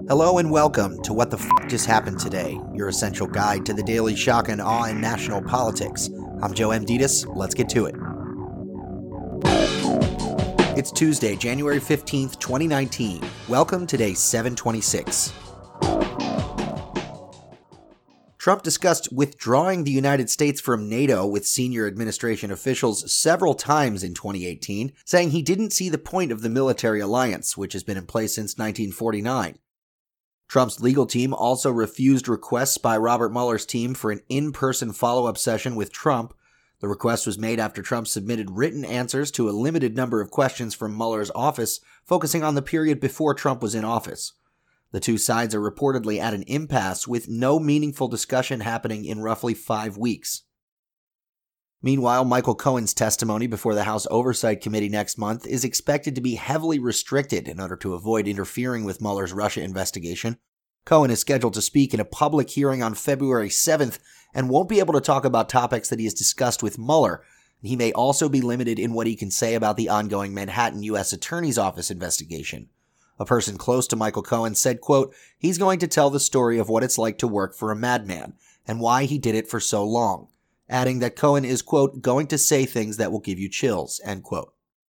Hello and welcome to What the F Just Happened Today, your essential guide to the daily shock and awe in national politics. I'm Joe Amditis. Let's get to it. It's Tuesday, January 15th, 2019. Welcome to day 726. Trump discussed withdrawing the United States from NATO with senior administration officials several times in 2018, saying he didn't see the point of the military alliance, which has been in place since 1949. Trump's legal team also refused requests by Robert Mueller's team for an in-person follow-up session with Trump. The request was made after Trump submitted written answers to a limited number of questions from Mueller's office, focusing on the period before Trump was in office. The two sides are reportedly at an impasse, with no meaningful discussion happening in roughly 5 weeks. Meanwhile, Michael Cohen's testimony before the House Oversight Committee next month is expected to be heavily restricted in order to avoid interfering with Mueller's Russia investigation. Cohen is scheduled to speak in a public hearing on February 7th and won't be able to talk about topics that he has discussed with Mueller. He may also be limited in what he can say about the ongoing Manhattan U.S. Attorney's Office investigation. A person close to Michael Cohen said, quote, "He's going to tell the story of what it's like to work for a madman and why he did it for so long," adding that Cohen is, quote, "going to say things that will give you chills," end quote.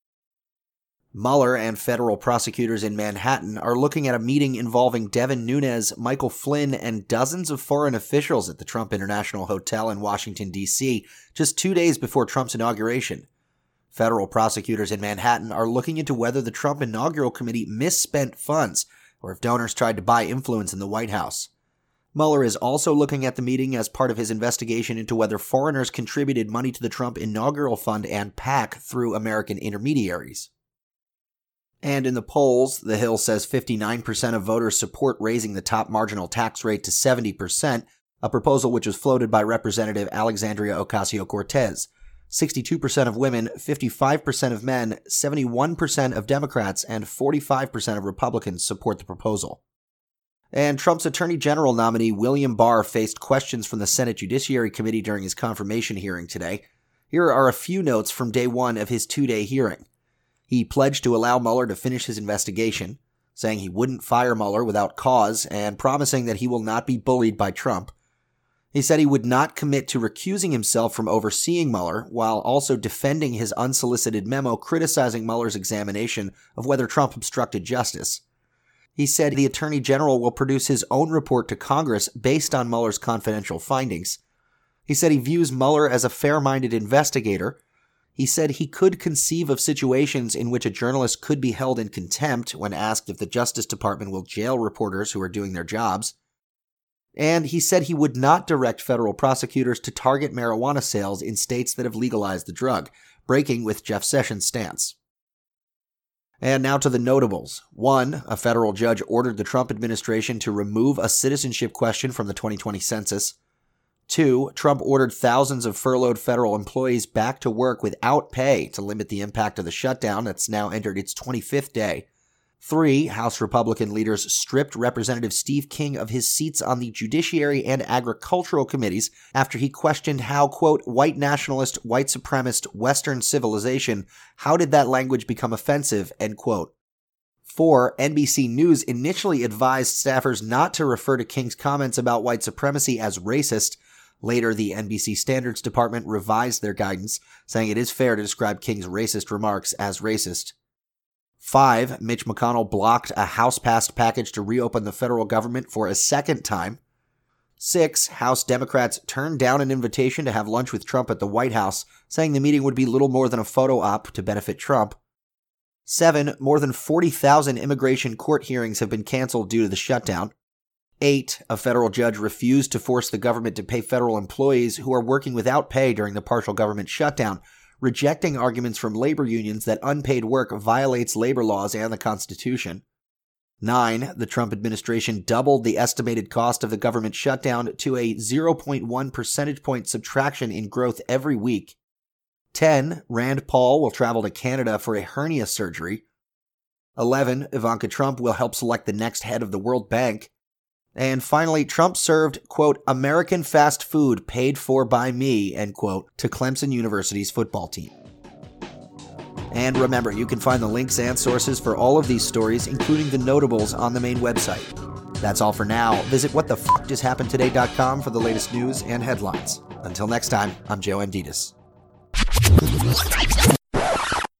Mueller and federal prosecutors in Manhattan are looking at a meeting involving Devin Nunes, Michael Flynn, and dozens of foreign officials at the Trump International Hotel in Washington, D.C., just 2 days before Trump's inauguration. Federal prosecutors in Manhattan are looking into whether the Trump Inaugural Committee misspent funds or if donors tried to buy influence in the White House. Mueller is also looking at the meeting as part of his investigation into whether foreigners contributed money to the Trump Inaugural Fund and PAC through American intermediaries. And in the polls, The Hill says 59% of voters support raising the top marginal tax rate to 70%, a proposal which was floated by Representative Alexandria Ocasio-Cortez. 62% of women, 55% of men, 71% of Democrats, and 45% of Republicans support the proposal. And Trump's Attorney General nominee William Barr faced questions from the Senate Judiciary Committee during his confirmation hearing today. Here are a few notes from day one of his 2-day hearing. He pledged to allow Mueller to finish his investigation, saying he wouldn't fire Mueller without cause and promising that he will not be bullied by Trump. He said he would not commit to recusing himself from overseeing Mueller, while also defending his unsolicited memo criticizing Mueller's examination of whether Trump obstructed justice. He said the Attorney General will produce his own report to Congress based on Mueller's confidential findings. He said he views Mueller as a fair-minded investigator. He said he could conceive of situations in which a journalist could be held in contempt when asked if the Justice Department will jail reporters who are doing their jobs. And he said he would not direct federal prosecutors to target marijuana sales in states that have legalized the drug, breaking with Jeff Sessions' stance. And now to the notables. 1, a federal judge ordered the Trump administration to remove a citizenship question from the 2020 census. 2, Trump ordered thousands of furloughed federal employees back to work without pay to limit the impact of the shutdown that's now entered its 25th day. 3, House Republican leaders stripped Representative Steve King of his seats on the Judiciary and Agricultural Committees after he questioned how, quote, white nationalist, white supremacist, Western civilization, how did that language become offensive, end quote. 4, NBC News initially advised staffers not to refer to King's comments about white supremacy as racist. Later, the NBC Standards Department revised their guidance, saying it is fair to describe King's racist remarks as racist. 5, Mitch McConnell blocked a House-passed package to reopen the federal government for a second time. 6, House Democrats turned down an invitation to have lunch with Trump at the White House, saying the meeting would be little more than a photo op to benefit Trump. 7, more than 40,000 immigration court hearings have been canceled due to the shutdown. 8, a federal judge refused to force the government to pay federal employees who are working without pay during the partial government shutdown, rejecting arguments from labor unions that unpaid work violates labor laws and the Constitution. 9, the Trump administration doubled the estimated cost of the government shutdown to a 0.1 percentage point subtraction in growth every week. 10, Rand Paul will travel to Canada for a hernia surgery. 11, Ivanka Trump will help select the next head of the World Bank. And finally, Trump served, quote, American fast food paid for by me, end quote, to Clemson University's football team. And remember, you can find the links and sources for all of these stories, including the notables, on the main website. That's all for now. Visit whatthefjusthappenedtoday.com for the latest news and headlines. Until next time, I'm Joe Amditis.